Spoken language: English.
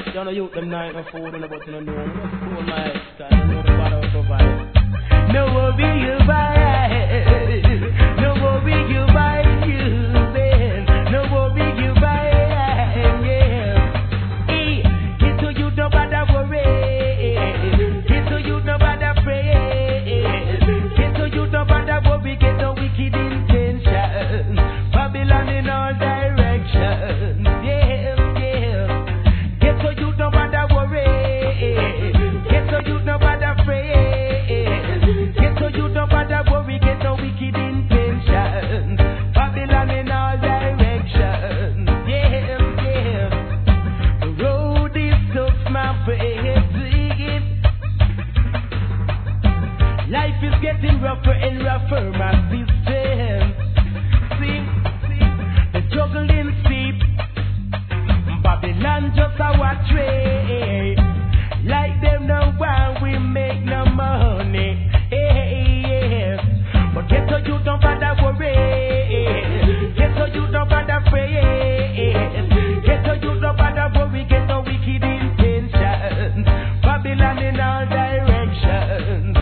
You know, youth them night no food and about to know. Just cool my style. You know the bottle provide. No worry you buy. No worry you buy you, man. No worry you buy. Yeah. It's so you don't bother worry. It's so you don't bother pray. It's so you don't bother worry. Get no wicked intention. Babylon in all directions. Yeah. Get so you don't bother worry. Get so you don't bother pray. Get so you don't bother worry. Get no wicked intentions. Babylon in all directions. Yeah. The road is tough, my friend. Life is getting rougher and rougher, my system. See, the juggling steep. Babylon just a watch way. Like them no